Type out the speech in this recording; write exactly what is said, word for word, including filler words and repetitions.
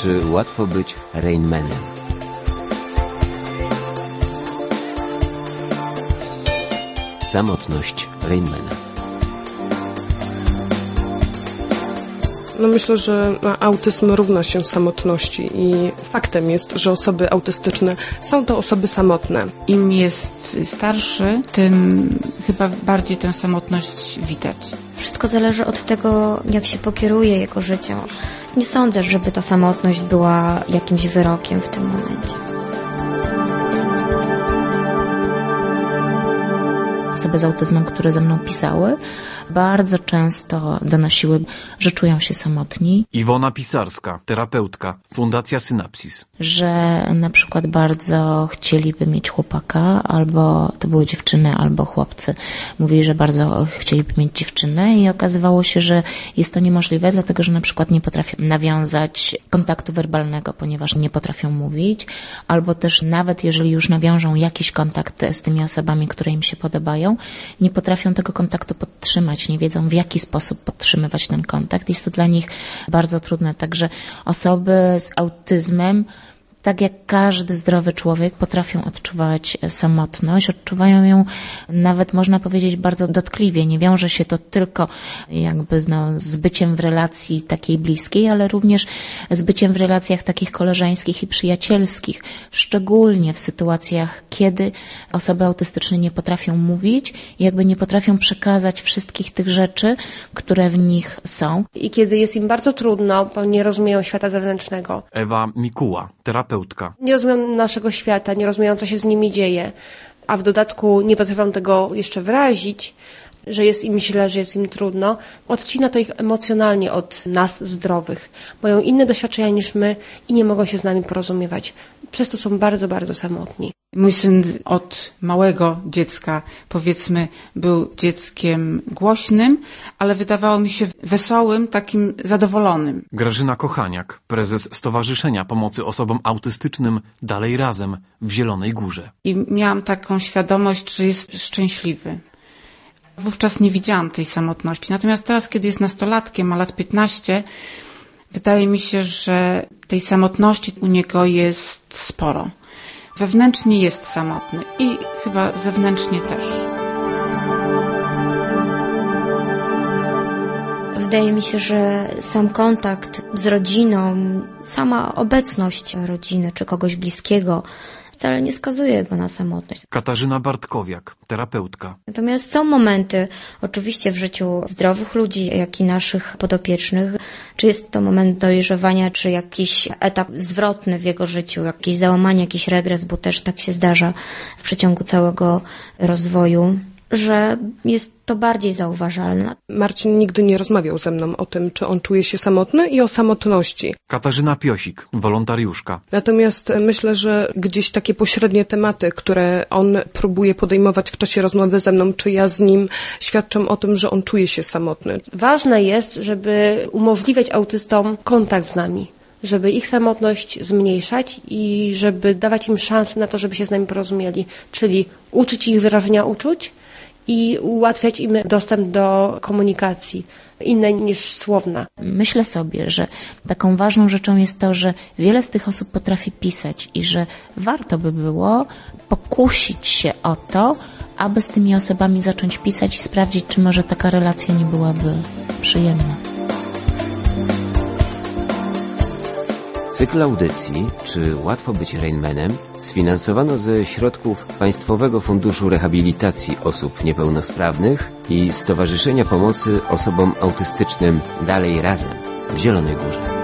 Czy łatwo być Rain Manem? Samotność Rain Mana. No myślę, że autyzm równa się samotności i faktem jest, że osoby autystyczne są to osoby samotne. Im jest starszy, tym chyba bardziej tę samotność widać. Wszystko zależy od tego, jak się pokieruje jego życiem. Nie sądzę, żeby ta samotność była jakimś wyrokiem w tym momencie. Osoby z autyzmem, które ze mną pisały, bardzo często donosiły, że czują się samotni. Iwona Pisarska, terapeutka, Fundacja Synapsis. Że na przykład bardzo chcieliby mieć chłopaka, albo to były dziewczyny, albo chłopcy. Mówili, że bardzo chcieliby mieć dziewczynę i okazywało się, że jest to niemożliwe, dlatego że na przykład nie potrafią nawiązać kontaktu werbalnego, ponieważ nie potrafią mówić, albo też nawet jeżeli już nawiążą jakiś kontakt z tymi osobami, które im się podobają, nie potrafią tego kontaktu podtrzymać, nie wiedzą w jaki sposób podtrzymywać ten kontakt. Jest to dla nich bardzo trudne. Także osoby z autyzmem, tak jak każdy zdrowy człowiek, potrafią odczuwać samotność, odczuwają ją nawet, można powiedzieć, bardzo dotkliwie. Nie wiąże się to tylko jakby no, z byciem w relacji takiej bliskiej, ale również z byciem w relacjach takich koleżeńskich i przyjacielskich. Szczególnie w sytuacjach, kiedy osoby autystyczne nie potrafią mówić i jakby nie potrafią przekazać wszystkich tych rzeczy, które w nich są. I kiedy jest im bardzo trudno, bo nie rozumieją świata zewnętrznego. Ewa Mikuła, terapeutka. Nie rozumieją naszego świata, nie rozumieją, co się z nimi dzieje, a w dodatku nie potrafią tego jeszcze wyrazić, że jest im źle, że jest im trudno. Odcina to ich emocjonalnie od nas zdrowych. Mają inne doświadczenia niż my i nie mogą się z nami porozumiewać. Przez to są bardzo, bardzo samotni. Mój syn od małego dziecka, powiedzmy, był dzieckiem głośnym, ale wydawało mi się wesołym, takim zadowolonym. Grażyna Kochaniak, prezes Stowarzyszenia Pomocy Osobom Autystycznym Dalej Razem w Zielonej Górze. I miałam taką świadomość, że jest szczęśliwy. Wówczas nie widziałam tej samotności. Natomiast teraz, kiedy jest nastolatkiem, ma lat piętnaście, wydaje mi się, że tej samotności u niego jest sporo. Wewnętrznie jest samotny i chyba zewnętrznie też. Wydaje mi się, że sam kontakt z rodziną, sama obecność rodziny czy kogoś bliskiego wcale nie skazuje go na samotność. Katarzyna Bartkowiak, terapeutka. Natomiast są momenty, oczywiście w życiu zdrowych ludzi, jak i naszych podopiecznych, czy jest to moment dojrzewania, czy jakiś etap zwrotny w jego życiu, jakieś załamanie, jakiś regres, bo też tak się zdarza w przeciągu całego rozwoju, że jest to bardziej zauważalne. Marcin nigdy nie rozmawiał ze mną o tym, czy on czuje się samotny i o samotności. Katarzyna Piosik, wolontariuszka. Natomiast myślę, że gdzieś takie pośrednie tematy, które on próbuje podejmować w czasie rozmowy ze mną, czy ja z nim, świadczą o tym, że on czuje się samotny. Ważne jest, żeby umożliwiać autystom kontakt z nami, żeby ich samotność zmniejszać i żeby dawać im szansę na to, żeby się z nami porozumieli, czyli uczyć ich wyrażenia uczuć i ułatwiać im dostęp do komunikacji innej niż słowna. Myślę sobie, że taką ważną rzeczą jest to, że wiele z tych osób potrafi pisać i że warto by było pokusić się o to, aby z tymi osobami zacząć pisać i sprawdzić, czy może taka relacja nie byłaby przyjemna. Cykl audycji, czy łatwo być Rain Manem, sfinansowano ze środków Państwowego Funduszu Rehabilitacji Osób Niepełnosprawnych i Stowarzyszenia Pomocy Osobom Autystycznym Dalej Razem w Zielonej Górze.